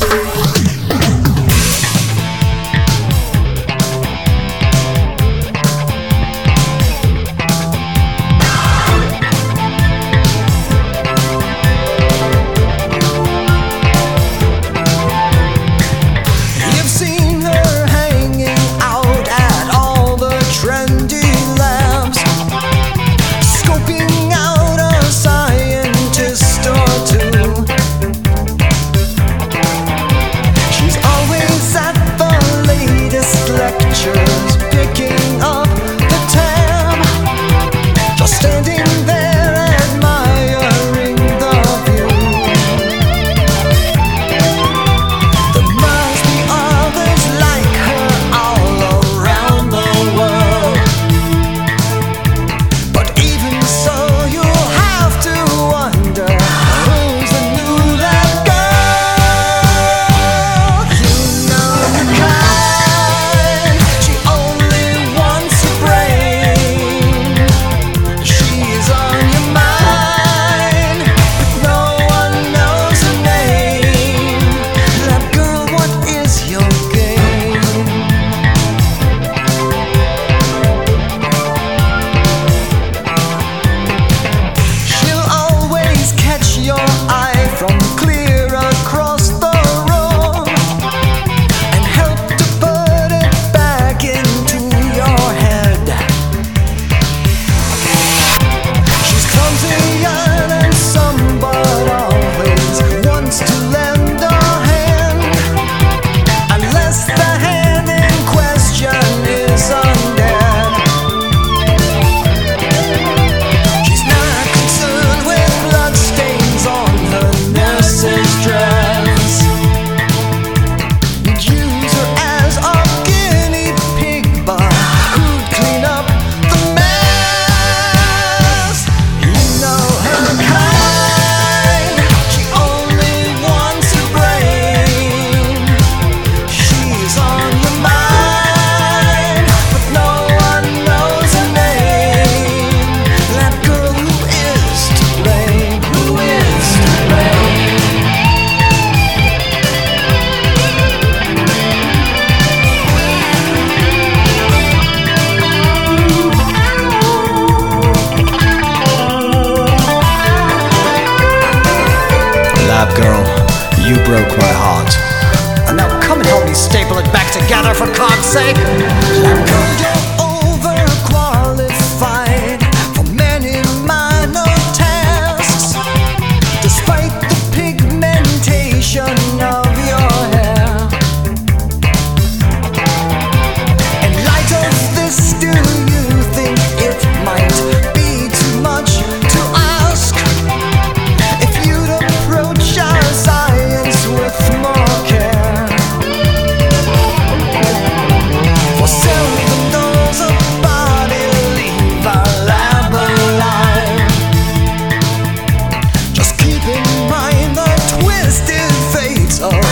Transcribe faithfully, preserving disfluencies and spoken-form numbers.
You broke my heart. And now come and help me staple it back together, for God's sake. Girl, you're overqualified for many minor tasks, despite the pigmentation of your hair. In light of this, do you think it might be too much to ask if you'd approach our science with more care? For seldom does a body leave our lab alive. Just keep in mind the twisted fates of